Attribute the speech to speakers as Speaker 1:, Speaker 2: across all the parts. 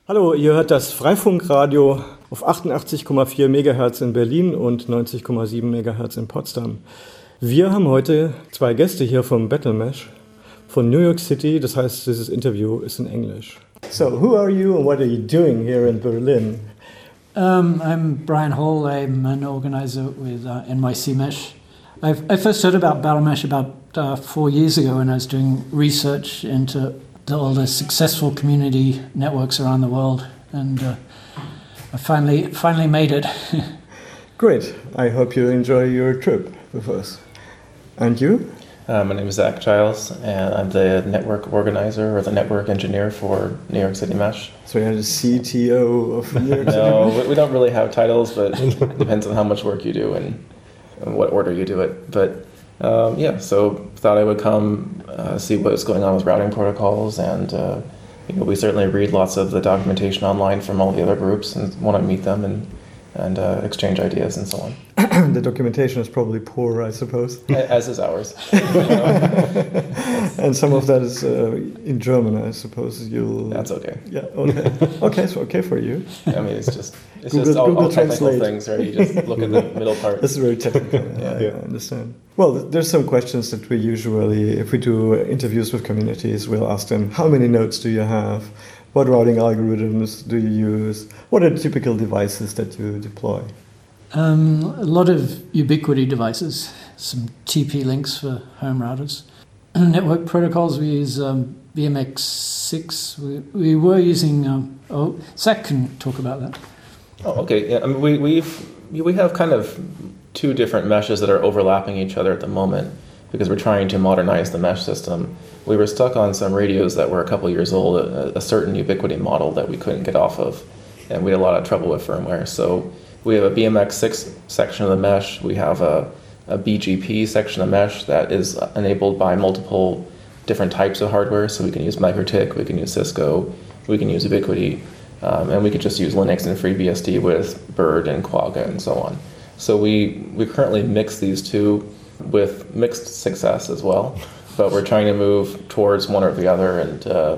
Speaker 1: Hallo, ihr hört das Freifunkradio auf 88,4 MHz in Berlin und 90,7 MHz in Potsdam. Wir haben heute zwei Gäste hier vom BattleMesh von New York City, das heißt, dieses Interview ist in Englisch. So, who are you and what are you doing here in Berlin?
Speaker 2: I'm Brian Hall. I'm an organizer with NYC Mesh. I first heard about BattleMesh about 4 years ago when I was doing research into all the successful community networks around the world, and I finally made it.
Speaker 1: Great. I hope you enjoy your trip with us. And you?
Speaker 3: My name is Zach Giles, and I'm the network organizer or the network engineer for New York City Mesh.
Speaker 1: So you're the CTO of New York City?
Speaker 3: No, we don't really have titles, but it depends on how much work you do and what order you do it. But so thought I would come see what's going on with routing protocols, and we certainly read lots of the documentation online from all the other groups and want to meet them and exchange ideas and so on.
Speaker 1: The documentation is probably poor, I suppose.
Speaker 3: As is ours.
Speaker 1: And some of that is in German, I suppose.
Speaker 3: That's okay.
Speaker 1: Yeah, okay. Okay, so okay for you.
Speaker 3: I mean, it's just all technical things, right? You just look at the middle part.
Speaker 1: This is very technical. I understand. Well, there's some questions that we usually, if we do interviews with communities, we'll ask them, how many nodes do you have? What routing algorithms do you use? What are the typical devices that you deploy?
Speaker 2: A lot of Ubiquiti devices, some TP links for home routers. Network protocols, we use BMX6. We were using... Zach can talk about that.
Speaker 3: Oh, okay. Yeah, I mean, we have kind of two different meshes that are overlapping each other at the moment because we're trying to modernize the mesh system. We were stuck on some radios that were a couple years old, a certain Ubiquiti model that we couldn't get off of, and we had a lot of trouble with firmware. So we have a BMX6 section of the mesh. We have a BGP section of mesh that is enabled by multiple different types of hardware. So we can use MikroTik, we can use Cisco, we can use Ubiquiti, and we could just use Linux and FreeBSD with Bird and Quagga and so on. So we currently mix these two with mixed success as well. But we're trying to move towards one or the other, and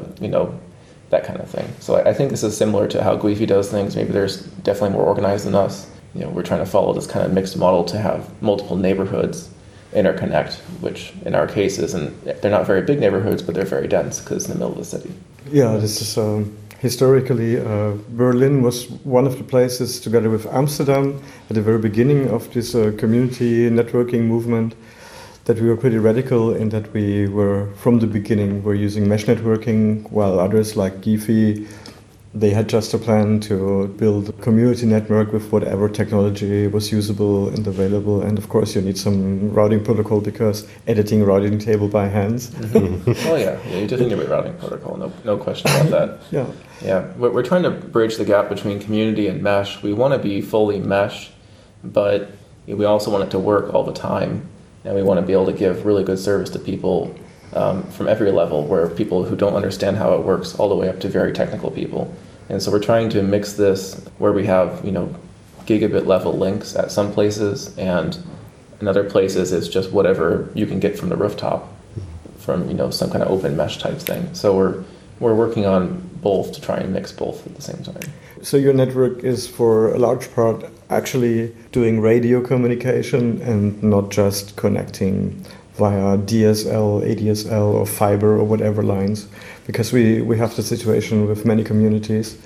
Speaker 3: that kind of thing. So I think this is similar to how Guifi does things. Maybe there's definitely more organized than us. We're trying to follow this kind of mixed model to have multiple neighborhoods interconnect, which in our case they're not very big neighborhoods, but they're very dense because it's in the middle of the city.
Speaker 1: Yeah, this is historically Berlin was one of the places, together with Amsterdam, at the very beginning of this community networking movement, that we were pretty radical in that we were, from the beginning, we're using mesh networking, while others like Giphy, they had just a plan to build a community network with whatever technology was usable and available. And of course, you need some routing protocol because editing a routing table by hands.
Speaker 3: Mm-hmm. Oh yeah, you definitely need a routing protocol, no question about that. Yeah, we're trying to bridge the gap between community and mesh. We want to be fully mesh, but we also want it to work all the time. And we want to be able to give really good service to people from every level, where people who don't understand how it works all the way up to very technical people. And so we're trying to mix this where we have, gigabit level links at some places, and in other places it's just whatever you can get from the rooftop from, some kind of open mesh type thing. So we're working on both to try and mix both at the same time.
Speaker 1: So your network is for a large part actually doing radio communication and not just connecting via DSL, ADSL or fiber or whatever lines, because we have the situation with many communities.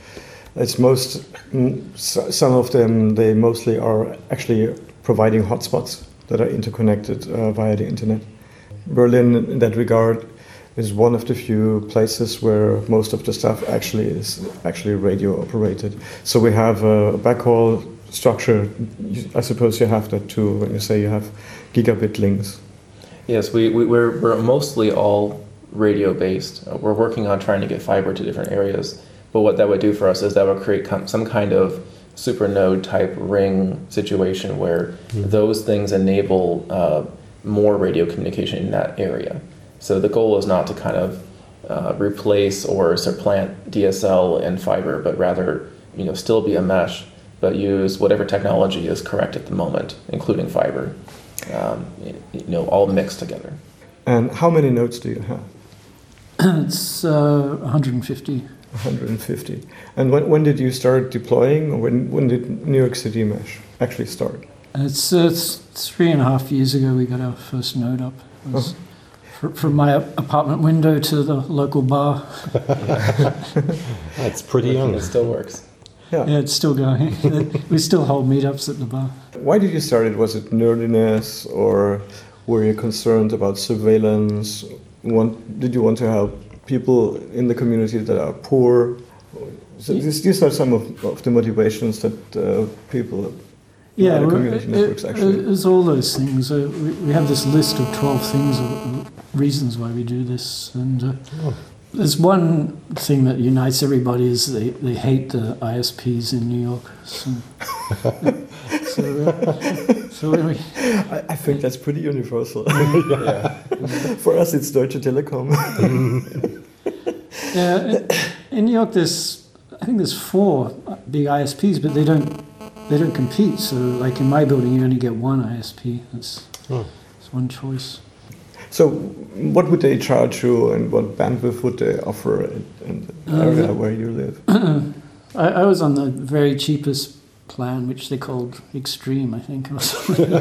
Speaker 1: Some of them, they mostly are actually providing hotspots that are interconnected via the internet. Berlin, in that regard, is one of the few places where most of the stuff is radio operated. So we have a backhaul structure. I suppose you have that too when you say you have gigabit links.
Speaker 3: Yes, we're mostly all radio based. We're working on trying to get fiber to different areas. But what that would do for us is that would create some kind of supernode type ring situation where those things enable more radio communication in that area. So the goal is not to kind of replace or supplant DSL and fiber, but rather still be a mesh, but use whatever technology is correct at the moment, including fiber, all mixed together.
Speaker 1: And how many nodes do you have?
Speaker 2: It's 150.
Speaker 1: 150. And when did you start deploying? Or when did New York City Mesh actually start?
Speaker 2: It's 3.5 years ago we got our first node up. It was from my apartment window to the local bar.
Speaker 4: That's pretty young.
Speaker 3: It still works.
Speaker 1: Yeah.
Speaker 2: Yeah, it's still going. We still hold meetups at the bar.
Speaker 1: Why did you start it? Was it nerdiness, or were you concerned about surveillance? Did you want to help people in the community that are poor? So these are some of the motivations that people in other community networks actually.
Speaker 2: It's all those things. We have this list of 12 things, or reasons why we do this, and there's one thing that unites everybody is they hate the ISPs in New York. So when we,
Speaker 1: I think that's pretty universal. For us, it's Deutsche Telekom.
Speaker 2: in New York, I think there's 4 big ISPs, but they don't compete. So, like in my building, you only get one ISP. It's one choice.
Speaker 1: So, what would they charge you, and what bandwidth would they offer in the area where you live?
Speaker 2: I was on the very cheapest plan, which they called Extreme, I think, or something.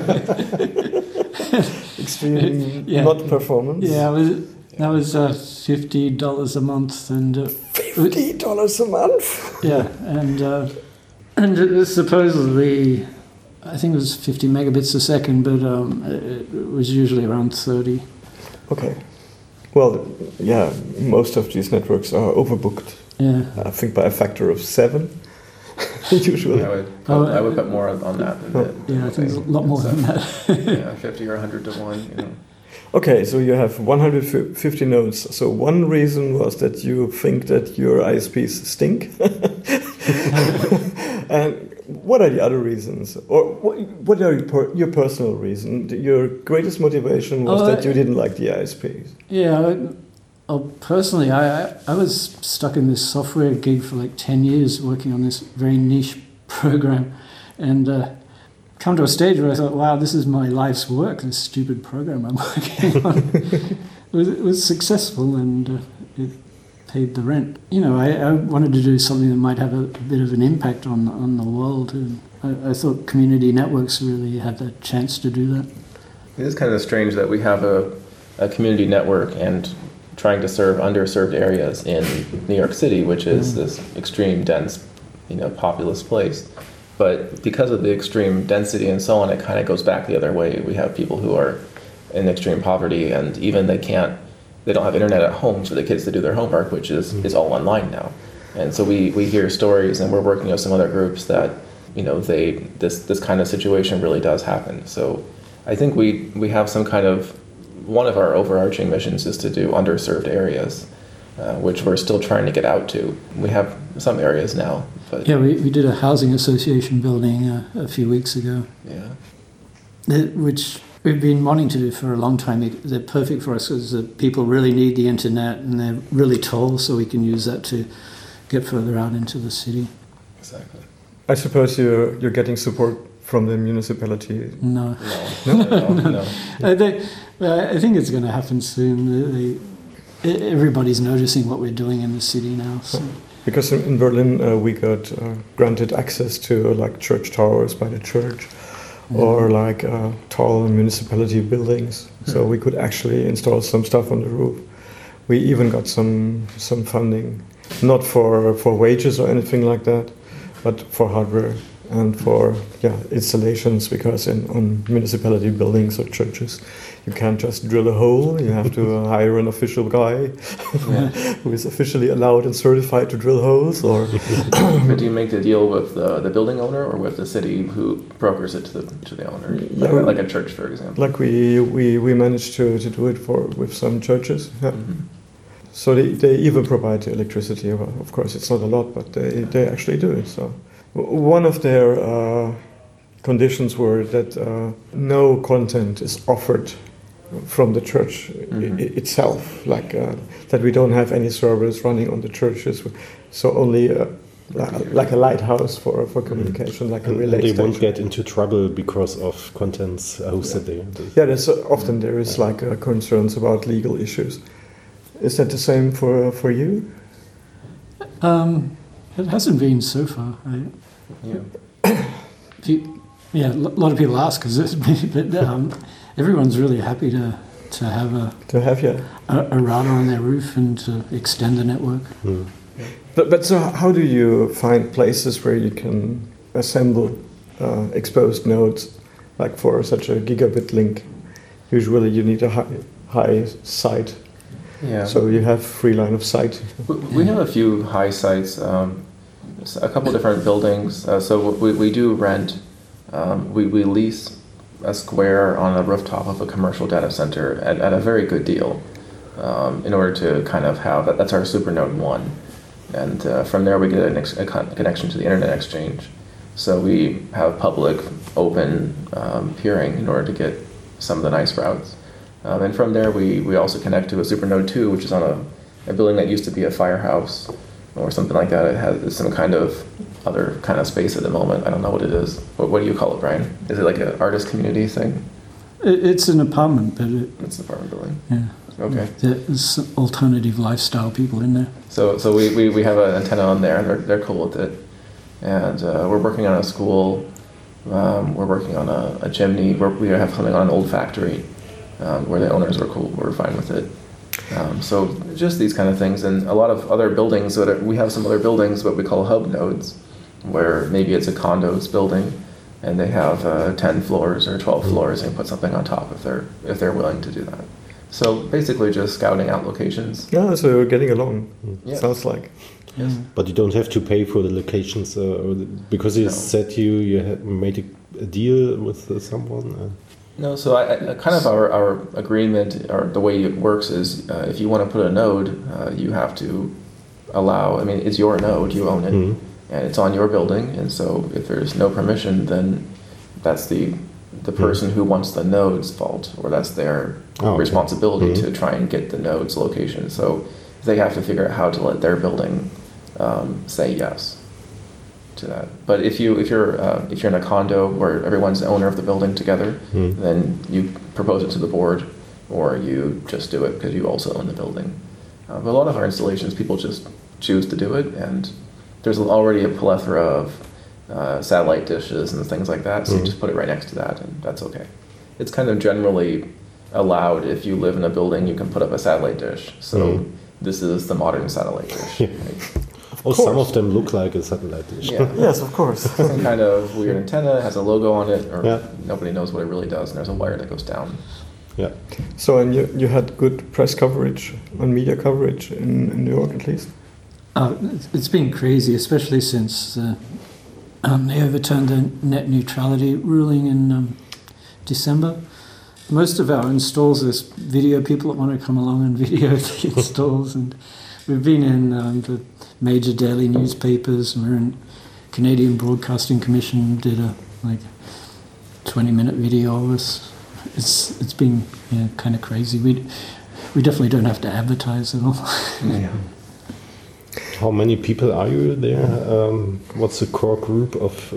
Speaker 1: Extreme, not performance.
Speaker 2: Yeah, that was $50 a month, and
Speaker 1: $50 a month.
Speaker 2: Yeah, and it was supposedly, I think it was 50 megabits a second, but it was usually around 30.
Speaker 1: Okay. Well, yeah, most of these networks are overbooked.
Speaker 2: Yeah.
Speaker 1: I think by a factor of 7, usually.
Speaker 3: I would put more on that than that.
Speaker 2: Yeah, I think it's a lot more than that.
Speaker 3: 50 or 100 to 1,
Speaker 1: Okay, so you have 150 nodes. So one reason was that you think that your ISPs stink. And what are the other reasons? Or what are your personal reason? Your greatest motivation was that you didn't like the ISPs.
Speaker 2: Yeah, personally, I was stuck in this software gig for like 10 years working on this very niche program, and come to a stage where I thought, wow, this is my life's work, this stupid program I'm working on. It was successful, and it paid the rent. I wanted to do something that might have a bit of an impact on the world, and I thought community networks really had the chance to do that.
Speaker 3: It is kind of strange that we have a community network and trying to serve underserved areas in New York City, which is this extreme dense, populous place. But because of the extreme density and so on, it kind of goes back the other way. We have people who are in extreme poverty, and even they don't have internet at home for the kids to do their homework, which is all online now. And so we hear stories, and we're working with some other groups that, this kind of situation really does happen. So I think we have some kind of, one of our overarching missions is to do underserved areas, which we're still trying to get out to. We have some areas now. But
Speaker 2: yeah, we did a housing association building a few weeks ago.
Speaker 3: Yeah.
Speaker 2: Which we've been wanting to do for a long time. They're perfect for us because people really need the internet, and they're really tall, so we can use that to get further out into the city.
Speaker 3: Exactly.
Speaker 1: I suppose you're getting support from the municipality.
Speaker 2: No.
Speaker 3: No.
Speaker 2: I think it's going to happen soon. Everybody's noticing what we're doing in the city now. So.
Speaker 1: Because in Berlin we got granted access to like church towers by the church, or like tall municipality buildings. So we could actually install some stuff on the roof. We even got some funding, not for wages or anything like that, but for hardware and for installations, because on municipality buildings or churches you can't just drill a hole. You have to hire an official guy who is officially allowed and certified to drill holes. Or
Speaker 3: but do you make the deal with the building owner or with the city who brokers it to the owner, like a church, for example?
Speaker 1: Like we managed to do it with some churches. Yeah. Mm-hmm. So they even provide the electricity. Well, of course, it's not a lot, but they actually do it. So one of their conditions were that no content is offered from the church itself, like that we don't have any servers running on the churches, so only like a lighthouse for communication, like a relay
Speaker 4: station. They won't get into trouble because of contents hosted there.
Speaker 1: Yeah, there's often there is like concerns about legal issues. Is that the same for you?
Speaker 2: It hasn't been so far.
Speaker 3: Yeah.
Speaker 2: A lot of people ask because everyone's really happy to have a router on their roof and to extend the network.
Speaker 4: Mm.
Speaker 1: But so how do you find places where you can assemble exposed nodes, like for such a gigabit link? Usually you need a high site.
Speaker 3: Yeah.
Speaker 1: So you have free line of sight.
Speaker 3: We have a few high sites, a couple different buildings. So we do rent, we lease a square on a rooftop of a commercial data center at a very good deal in order to kind of have that's our Supernode 1. And from there we get a connection to the Internet Exchange. So we have public, open peering in order to get some of the nice routes. And from there we also connect to a Supernode 2, which is on a building that used to be a firehouse or something like that. It has some kind of other kind of space at the moment. I don't know what it is. What do you call it, Brian? Is it like an artist community thing?
Speaker 2: It's an apartment, but
Speaker 3: It's an apartment building.
Speaker 2: Yeah.
Speaker 3: Okay.
Speaker 2: There's alternative lifestyle people in there.
Speaker 3: So we have an antenna on there. They're cool with it, and we're working on a school. We're working on a chimney. We have something on an old factory where the owners were cool. We're fine with it. So just these kind of things, and a lot of other buildings. We have some other buildings, what we call hub nodes, where maybe it's a condos building, and they have 10 floors or 12 floors, and put something on top if they're willing to do that. So basically, just scouting out locations.
Speaker 1: Yeah, so you're getting along.
Speaker 3: Yeah.
Speaker 1: Sounds like.
Speaker 3: Yes.
Speaker 4: But you don't have to pay for the locations because you
Speaker 3: No.
Speaker 4: said you had made a deal with someone.
Speaker 3: No, so I kind of our agreement, or the way it works is if you want to put a node, you have to allow, I mean, it's your node, you own it, and it's on your building, and so if there's no permission, then that's the person who wants the node's fault, or that's their responsibility to try and get the node's location. So they have to figure out how to let their building say yes to that. But if you're in a condo where everyone's the owner of the building together, then you propose it to the board, or you just do it because you also own the building. But a lot of our installations, people just choose to do it, and there's already a plethora of satellite dishes and things like that, so you just put it right next to that, and that's okay. It's kind of generally allowed. If you live in a building, you can put up a satellite dish. So this is the modern satellite dish. Right?
Speaker 4: Some of them look like a satellite dish.
Speaker 3: Yeah.
Speaker 1: Yes, of course.
Speaker 3: Some kind of weird antenna, has a logo on it, or nobody knows what it really does, and there's a wire that goes down.
Speaker 4: Yeah.
Speaker 1: So, and you had good press coverage and media coverage in New York, at least?
Speaker 2: It's been crazy, especially since they overturned the net neutrality ruling in December. Most of our installs, there's video people that want to come along and video the installs, and we've been in the major daily newspapers, and we're in Canadian Broadcasting Commission did a 20-minute video of us. It's been kind of crazy. We definitely don't have to advertise at all.
Speaker 3: Yeah.
Speaker 4: How many people are you there? What's the core group of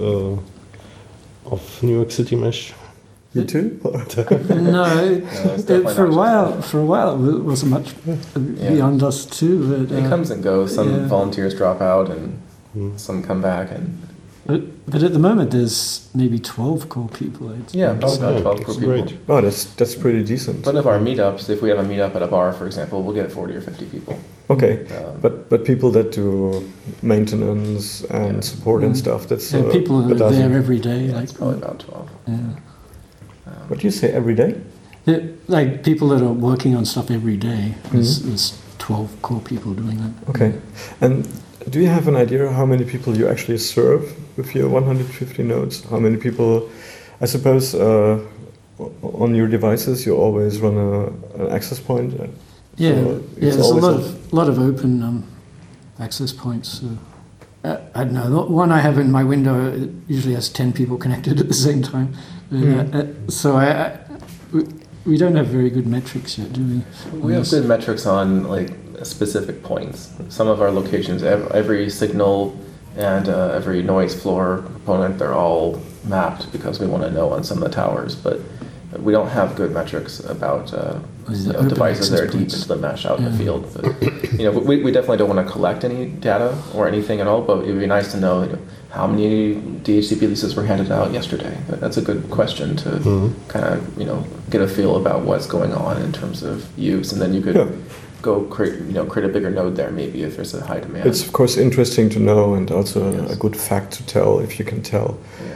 Speaker 4: New York City Mesh?
Speaker 1: You too?
Speaker 2: No,
Speaker 3: it's definitely
Speaker 2: for a
Speaker 3: not
Speaker 2: while it wasn't much beyond us too. But,
Speaker 3: it comes and goes. Some
Speaker 2: yeah.
Speaker 3: volunteers drop out, and some come back, and
Speaker 2: but at the moment there's maybe 12 core people.
Speaker 3: probably about 12 core
Speaker 4: that's
Speaker 3: people.
Speaker 4: great.
Speaker 1: Oh, that's pretty decent.
Speaker 3: But of our meetups, if we have a meetup at a bar, for example, we'll get 40 or 50 people.
Speaker 1: Okay, but people that do maintenance and support and stuff, that's
Speaker 2: And people
Speaker 1: a
Speaker 2: are
Speaker 1: dozen.
Speaker 2: there every day.
Speaker 3: Yeah, it's probably about 12.
Speaker 2: Yeah.
Speaker 1: What do you say, every day?
Speaker 2: Like people that are working on stuff every day. There's 12 core people doing that.
Speaker 1: Okay. And do you have an idea how many people you actually serve with your 150 nodes? How many people, I suppose, on your devices you always run an access point?
Speaker 2: There's a lot of open access points. I don't know. The one I have in my window it usually has 10 people connected at the same time. So we don't have very good metrics yet, do we?
Speaker 3: We have good metrics on specific points. Some of our locations, every signal and every noise floor component, they're all mapped because we want to know on some of the towers. But we don't have good metrics about devices that are deep into the mesh out in the field. But, we definitely don't want to collect any data or anything at all, but it would be nice to know, how many DHCP leases were handed out yesterday. That's a good question to kind of, get a feel about what's going on in terms of use, and then you could go create a bigger node there maybe if there's a high demand.
Speaker 1: It's of course interesting to know, and also a good fact to tell if you can tell.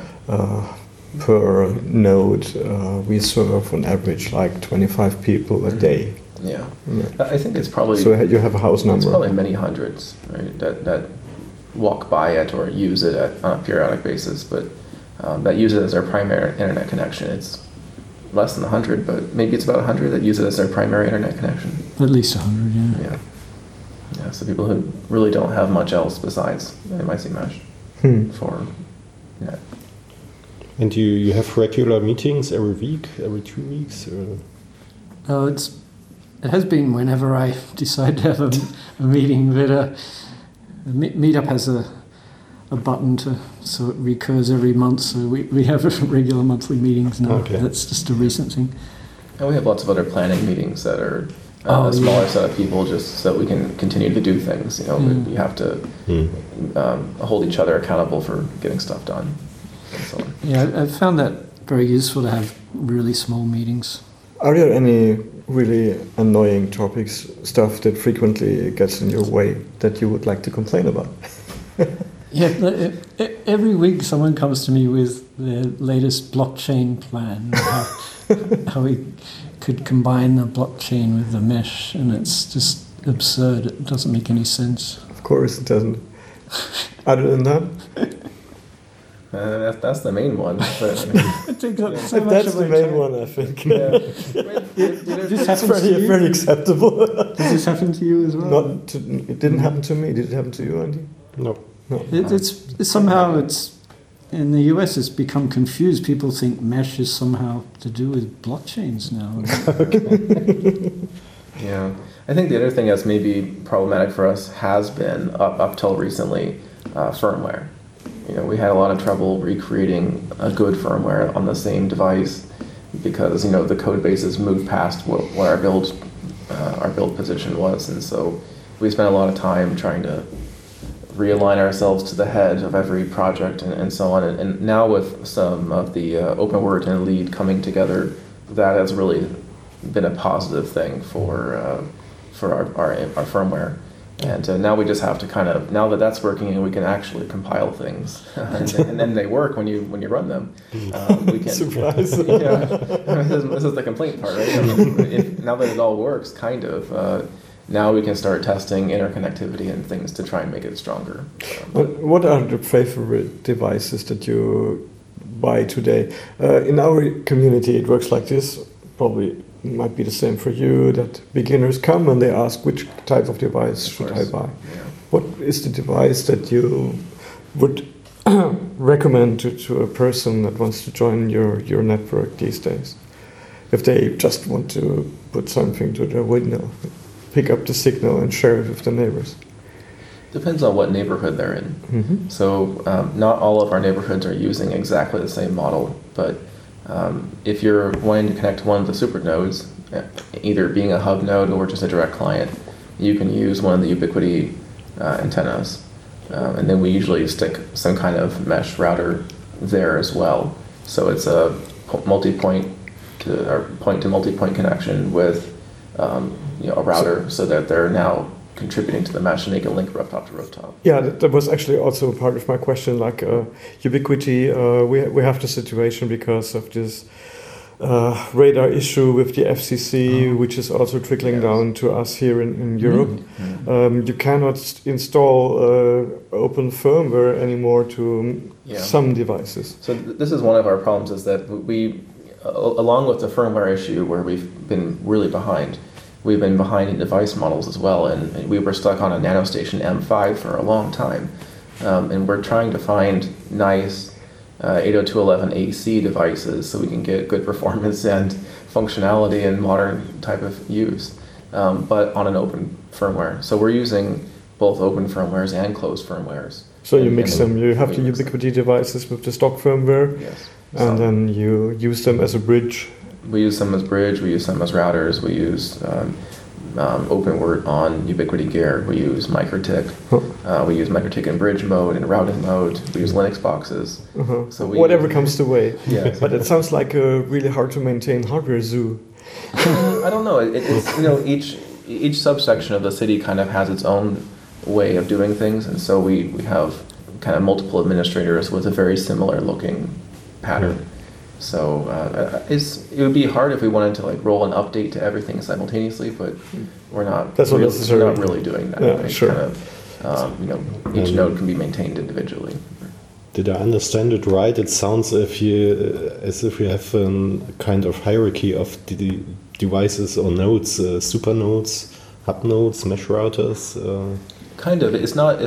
Speaker 1: Per node, we serve on average like 25 people a day.
Speaker 3: Yeah. I think it's probably...
Speaker 1: So you have a house number.
Speaker 3: It's probably many hundreds, right, that walk by it or use it on a periodic basis, but that use it as their primary internet connection. It's less than 100, but maybe it's about 100 that use it as their primary internet connection.
Speaker 2: At least 100,
Speaker 3: Yeah, so people who really don't have much else besides MIC Mesh for net.
Speaker 4: And you have regular meetings every week, every 2 weeks? Or?
Speaker 2: It has been whenever I decide to have a meeting, but Meetup has a button so it recurs every month, so we have regular monthly meetings now.
Speaker 4: Okay.
Speaker 2: That's just a recent thing.
Speaker 3: And we have lots of other planning meetings that are a smaller set of people just so we can continue to do things. You have to hold each other accountable for getting stuff done. So.
Speaker 2: Yeah, I found that very useful to have really small meetings.
Speaker 1: Are there any really annoying topics, stuff that frequently gets in your way that you would like to complain about?
Speaker 2: Yeah, every week someone comes to me with their latest blockchain plan, how we could combine the blockchain with the mesh, and it's just absurd. It doesn't make any sense.
Speaker 1: Of course it doesn't. Other than that?
Speaker 3: That's the main one. But,
Speaker 2: it takes up so much
Speaker 1: that's
Speaker 2: of
Speaker 1: the
Speaker 2: my
Speaker 1: main
Speaker 2: time.
Speaker 1: one, I think.
Speaker 2: This
Speaker 1: It's
Speaker 2: happens to you?
Speaker 1: very acceptable.
Speaker 2: Does this happen to you as well?
Speaker 1: It didn't happen to me. Did it happen to you, Andy?
Speaker 4: No.
Speaker 2: It's somehow in the US it's become confused. People think mesh is somehow to do with blockchains now.
Speaker 3: Yeah, I think the other thing that's maybe problematic for us has been up till recently firmware. We had a lot of trouble recreating a good firmware on the same device because the code bases moved past what our build position was, and so we spent a lot of time trying to realign ourselves to the head of every project and so on. And now with some of the OpenWrt and Lead coming together, that has really been a positive thing for our firmware. And now we just have to now that that's working and we can actually compile things, and then they work when you run them. We can.
Speaker 1: Surprise!
Speaker 3: This is the complaint part, right? Now that it all works, now we can start testing interconnectivity and things to try and make it stronger.
Speaker 1: What are the favorite devices that you buy today? In our community, it works like this. Probably might be the same for you, that beginners come and they ask which type of device should I buy.
Speaker 3: Yeah.
Speaker 1: What is the device that you would recommend to a person that wants to join your network these days? If they just want to put something to their window, pick up the signal and share it with the neighbors.
Speaker 3: Depends on what neighborhood they're in. Mm-hmm. So not all of our neighborhoods are using exactly the same model, but if you're wanting to connect to one of the super nodes, either being a hub node or just a direct client, you can use one of the Ubiquiti antennas. And then we usually stick some kind of mesh router there as well. So it's a point-to-multipoint connection with a router, so that they're now contributing to the mesh and they can link rooftop to rooftop.
Speaker 1: Yeah, that was actually also part of my question. Like Ubiquiti, we have the situation because of this radar issue with the FCC, which is also trickling down to us here in Europe. Mm-hmm. You cannot install open firmware anymore to some devices.
Speaker 3: So this is one of our problems, is that we, along with the firmware issue where we've been really behind, we've been behind in device models as well, and we were stuck on a NanoStation M5 for a long time. And we're trying to find nice 802.11ac devices so we can get good performance and functionality and modern type of use, but on an open firmware. So we're using both open firmwares and closed firmwares.
Speaker 1: So you mix them. You have the Ubiquiti devices with the stock firmware,
Speaker 3: yes.
Speaker 1: And then you use them as a bridge
Speaker 3: We use some as bridge, we use some as routers, we use OpenWrt on Ubiquiti Gear, we use MikroTik, we use MikroTik in bridge mode and routing mode, we use Linux boxes.
Speaker 1: So whatever comes the way.
Speaker 3: Yeah.
Speaker 1: But it sounds like a really hard to maintain hardware zoo.
Speaker 3: I don't know. It's each subsection of the city kind of has its own way of doing things, and so we have kind of multiple administrators with a very similar looking pattern. So it would be hard if we wanted to like roll an update to everything simultaneously, but we're not.
Speaker 1: That's not necessary.
Speaker 3: We're not really doing that.
Speaker 1: Yeah, sure.
Speaker 3: Kind of, each node can be maintained individually.
Speaker 4: Did I understand it right? It sounds as if you have a kind of hierarchy of the devices or nodes, super nodes, hub nodes, mesh routers.
Speaker 3: Kind of. It's not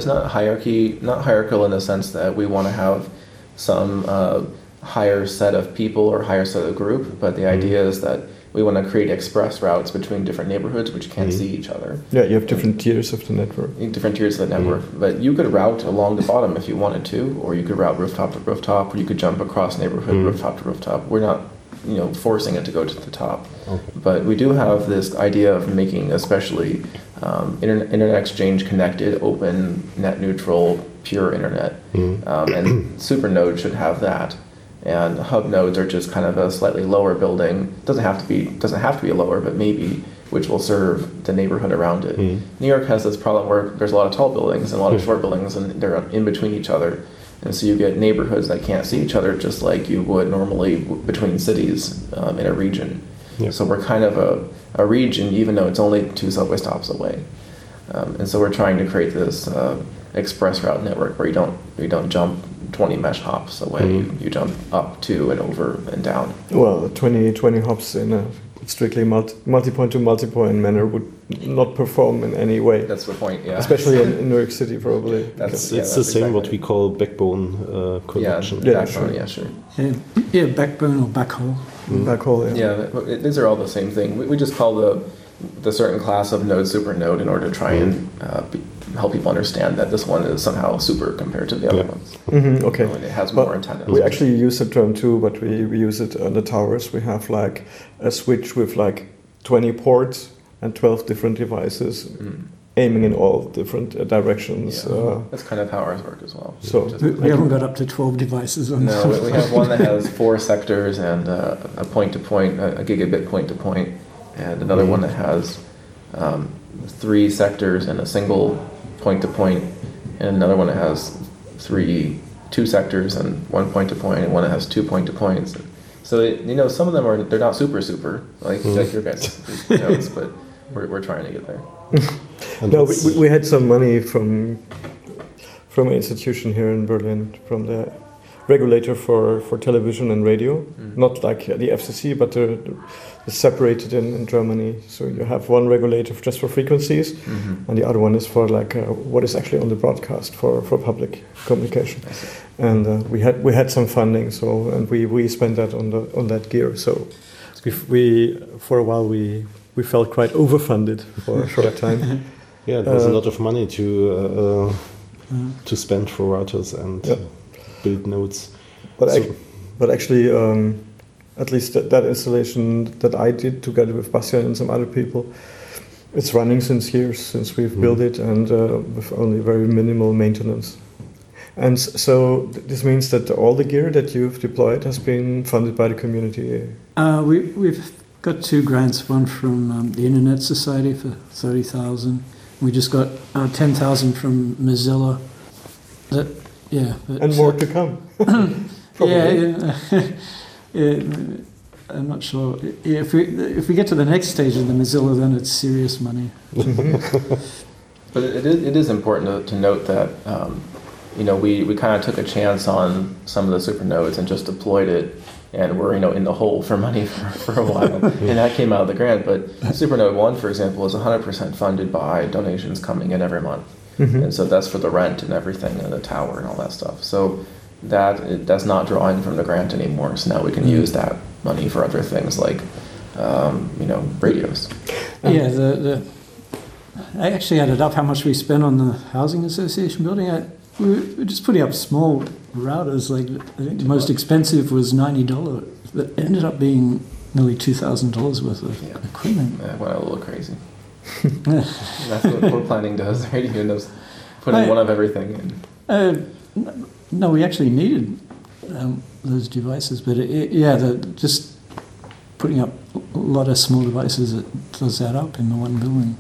Speaker 3: not hierarchical in the sense that we want to have some higher set of people or higher set of group, but the idea is that we want to create express routes between different neighborhoods which can't see each other.
Speaker 1: Yeah, you have different tiers of the network.
Speaker 3: Different tiers of the network. But you could route along the bottom if you wanted to, or you could route rooftop to rooftop, or you could jump across neighborhood rooftop to rooftop. We're not forcing it to go to the top. Okay. But we do have this idea of making especially internet exchange connected, open, net neutral, pure internet. And SuperNode should have that. And hub nodes are just kind of a slightly lower building. Doesn't have to be a lower, but maybe, which will serve the neighborhood around it. New York has this problem where there's a lot of tall buildings and a lot of short buildings, and they're in between each other. And so you get neighborhoods that can't see each other, just like you would normally between cities in a region. Yep. So we're kind of a region, even though it's only 2 subway stops away. And so we're trying to create this express route network where you don't jump 20 mesh hops away. You jump up 2 and over and down.
Speaker 1: Well, 20 hops in a strictly multi-point to multi-point manner would not perform in any way.
Speaker 3: That's the point, yeah.
Speaker 1: Especially in New York City, probably.
Speaker 4: It's the same what we call backbone connection.
Speaker 3: Yeah, backbone, yeah, sure.
Speaker 2: Yeah, backbone or backhaul.
Speaker 1: Backhaul, yeah.
Speaker 3: Yeah, these are all the same thing. We just call the certain class of node SuperNode in order to try and help people understand that this one is somehow super compared to the other ones.
Speaker 1: Okay.
Speaker 3: It has more antennas.
Speaker 1: We actually use the term too, but we use it on the towers. We have like a switch with like 20 ports and 12 different devices aiming in all different directions.
Speaker 3: Yeah. That's kind of how ours work as well.
Speaker 1: So
Speaker 2: we haven't got up to 12 devices on
Speaker 3: No, we have one that has 4 sectors and a point-to-point, a gigabit point-to-point, and another one that has 3 sectors and a single point-to-point, and another one that has 2 sectors and 1 point-to-point, and one that has 2 point-to-points. So some of them they're not super like your guys' nodes, but we're trying to get there.
Speaker 1: No, we had some money from an institution here in Berlin, from the regulator for television and radio, not like the FCC, but they're separated in Germany. So you have one regulator just for frequencies, and the other one is for like what is actually on the broadcast for public communication. And we had some funding, and we spent that on that gear. So we for a while we felt quite overfunded for a short time.
Speaker 4: Yeah, there was a lot of money to spend for routers and build nodes.
Speaker 1: But actually, at least that installation that I did together with Bastian and some other people, it's running since we've built it, and with only very minimal maintenance. And so this means that all the gear that you've deployed has been funded by the community.
Speaker 2: We've got 2 grants, one from the Internet Society for 30,000. We just got 10,000 from Mozilla.
Speaker 1: And more to come.
Speaker 2: I'm not sure. If we get to the next stage of the Mozilla, then it's serious money.
Speaker 3: But it is important to note that we kind of took a chance on some of the SuperNodes and just deployed it, and we're in the hole for money for a while, and that came out of the grant. But SuperNode 1, for example, is 100% funded by donations coming in every month, and so that's for the rent and everything, and the tower and all that stuff. So that's not drawing from the grant anymore. So now we can use that money for other things like radios.
Speaker 2: I actually added up how much we spent on the housing association building. We were just putting up small routers. Like I think the most expensive was $90. That ended up being nearly $2,000 worth of
Speaker 3: Yeah.
Speaker 2: equipment.
Speaker 3: Went a little crazy.
Speaker 2: Yeah.
Speaker 3: That's what core planning does, right? You end up putting one of everything in.
Speaker 2: No, we actually needed those devices, but just putting up a lot of small devices, it does add up in the one building.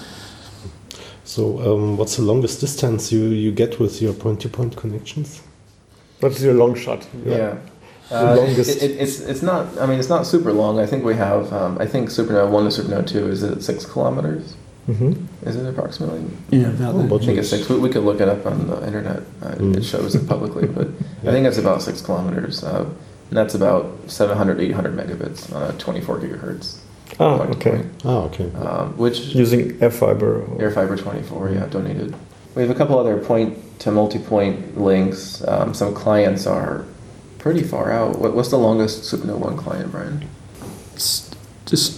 Speaker 4: So, what's the longest distance you get with your point-to-point connections?
Speaker 1: What's your long shot?
Speaker 3: Yeah.
Speaker 1: The longest.
Speaker 3: It's not. I mean, it's not super long. I think we have. I think Supernova 1 to Supernova 2 is it 6 kilometers?
Speaker 1: Mm-hmm.
Speaker 3: Is it approximately?
Speaker 2: Yeah, about that.
Speaker 3: I think it's 6. We could look it up on the internet. It shows it publicly, but I think it's about 6 kilometers. And that's about 700, 800 megabits on a 24 gigahertz.
Speaker 1: Ah,
Speaker 3: point to
Speaker 1: okay.
Speaker 3: point.
Speaker 4: Ah, okay.
Speaker 3: Which
Speaker 1: Using airfiber. or-
Speaker 3: Airfiber 24, yeah, donated. We have a couple other point to multi-point links. Some clients are pretty far out. What's the longest Supernova 1 client, Brian?
Speaker 2: It's just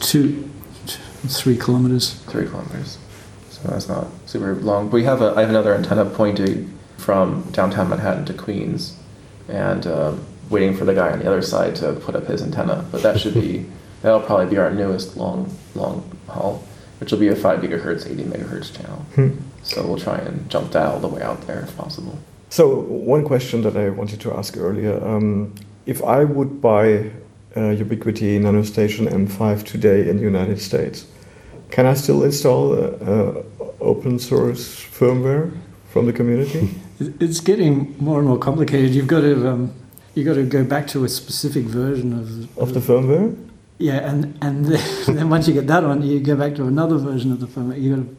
Speaker 2: 3 kilometers.
Speaker 3: 3 kilometers. So that's not super long. But I have another antenna pointing from downtown Manhattan to Queens, and waiting for the guy on the other side to put up his antenna. But that'll probably be our newest long haul, which will be a 5 gigahertz, 80 megahertz channel. So we'll try and jump that all the way out there if possible.
Speaker 1: So one question that I wanted to ask earlier: if I would buy Ubiquiti NanoStation M5 today in the United States, can I still install open source firmware from the community?
Speaker 2: It's getting more and more complicated. You've got to go back to a specific version
Speaker 1: Of the firmware?
Speaker 2: Yeah, and then once you get that on, you go back to another version of the firmware.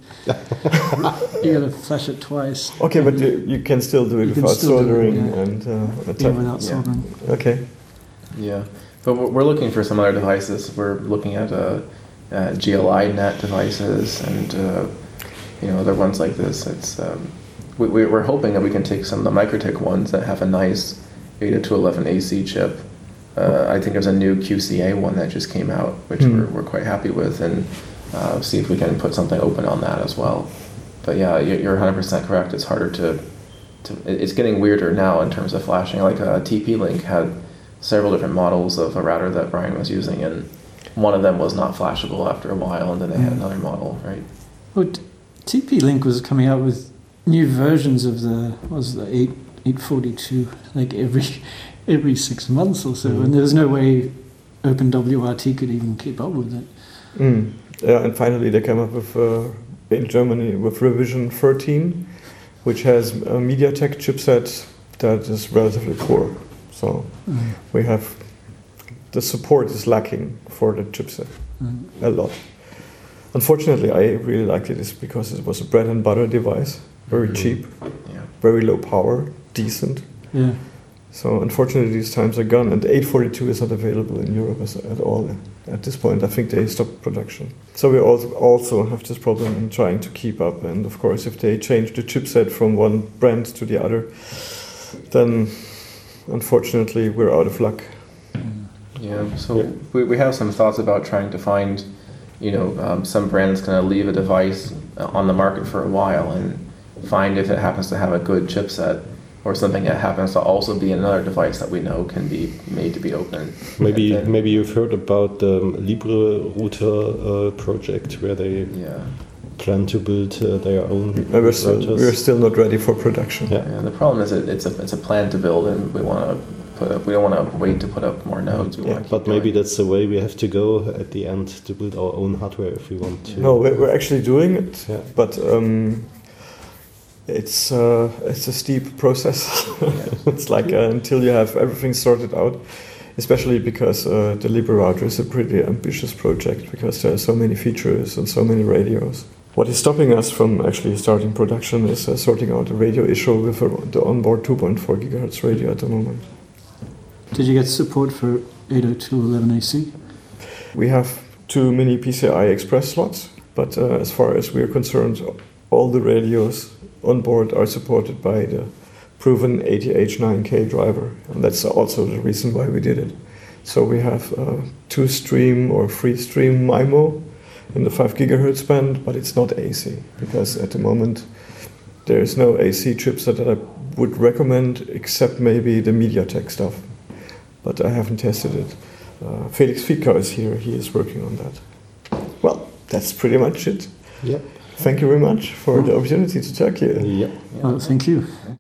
Speaker 2: You got to flash it twice.
Speaker 1: Okay, but you can still do it
Speaker 2: You can
Speaker 1: without
Speaker 2: still do it,
Speaker 1: soldering
Speaker 2: yeah.
Speaker 1: and
Speaker 2: Without soldering.
Speaker 1: Okay.
Speaker 3: Yeah, but we're looking for some other devices. We're looking at GLI net devices and other ones like this. It's we're hoping that we can take some of the MikroTik ones that have a nice 802.11 AC chip. I think there's a new QCA one that just came out, which we're quite happy with, and see if we can put something open on that as well. But yeah, you're 100% correct. It's harder to it's getting weirder now in terms of flashing. Like TP-Link had several different models of a router that Brian was using, and one of them was not flashable after a while, and then they had another model, right?
Speaker 2: Well, TP-Link was coming out with new versions of the 842, like every 6 months or so, and there was no way OpenWRT could even keep up with it.
Speaker 1: Yeah, and finally they came up with in Germany with revision 13, which has a MediaTek chipset that is relatively poor. So we have the support is lacking for the chipset a lot. Unfortunately, I really liked it because it was a bread and butter device, very cheap, very low power, decent.
Speaker 2: Yeah.
Speaker 1: So unfortunately, these times are gone, and the 842 is not available in Europe at all at this point. I think they stopped production. So we also have this problem in trying to keep up. And of course, if they change the chipset from one brand to the other, then unfortunately we're out of luck.
Speaker 3: Yeah. So we have some thoughts about trying to find, some brands going to leave a device on the market for a while and find if it happens to have a good chipset, or something that happens to also be another device that we know can be made to be open.
Speaker 4: Maybe you've heard about the LibreRouter project where they plan to build their own routers.
Speaker 1: We're still not ready for production.
Speaker 3: Yeah. The problem is it's a plan to build, and we don't want to wait to put up more nodes.
Speaker 4: But maybe that's the way we have to go at the end, to build our own hardware if we want to.
Speaker 1: No, we're actually doing it, but it's a steep process. It's like until you have everything sorted out, especially because the LibreRouter is a pretty ambitious project because there are so many features and so many radios. What is stopping us from actually starting production is sorting out the radio issue with the onboard 2.4 gigahertz radio at the moment.
Speaker 2: Did you get support for 802.11ac?
Speaker 1: We have 2 mini PCI Express slots, but as far as we're concerned, all the radios on board are supported by the proven ATH9K driver, and that's also the reason why we did it. So we have 2-stream or 3-stream MIMO in the 5 gigahertz band, but it's not AC, because at the moment there is no AC chipset that I would recommend, except maybe the MediaTek stuff, but I haven't tested it. Felix Fiedler is here. He is working on that. Well, that's pretty much it.
Speaker 4: Yep.
Speaker 1: Thank you very much for the opportunity to talk here.
Speaker 4: Yep.
Speaker 2: Well, thank you.